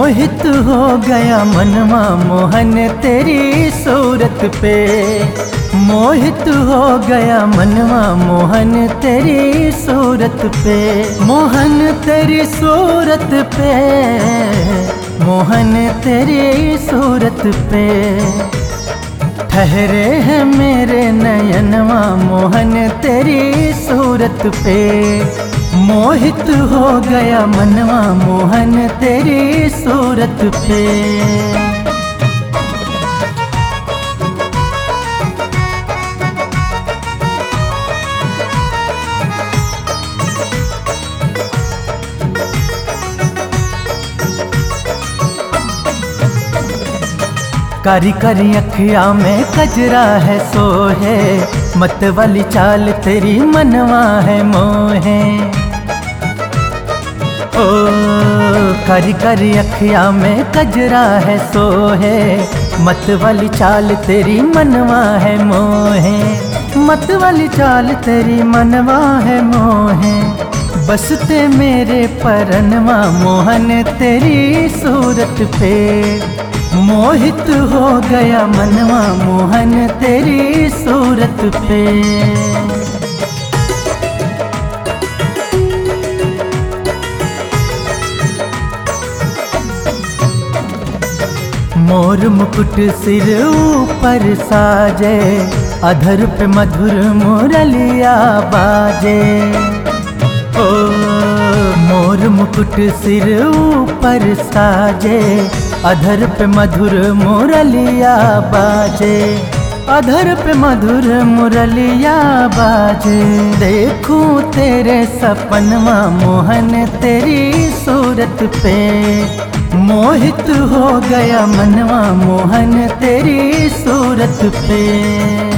मोहित हो गया मनवा मोहन तेरी सूरत पे, मोहित हो गया मनवा मोहन तेरी सूरत पे, मोहन तेरी सूरत पे, मोहन तेरी सूरत पे। ठहरे हैं मेरे नयनवा मोहन तेरी सूरत पे, मोहित हो गया मनवा मोहन तेरी सूरत पे। कारी कारी अखिया में कजरा है सोहे, मत वाली चाल तेरी मनवा है मोहे। ओ कारी कारी अखिया में कजरा है सोहे, मत वाली चाल तेरी मनवा है मोहे, मत वाली चाल तेरी मनवा है मोहे। बसते मेरे परनवा मोहन तेरी सूरत पे, मोहित हो गया मनवा मोहन तेरी सूरत पे। मोर मुकुट सिर ऊपर साजे, अधर पे मधुर मुरलिया बाजे। ओ मोर मुकुट सिर ऊपर साजे, अधर पे मधुर मुरलिया बाजे, अधर पे मधुर मुरलिया बाजे। देखूं तेरे सपनवा मोहन तेरी सूरत पे, मोहित हो गया मनवा मोहन तेरी सूरत पे।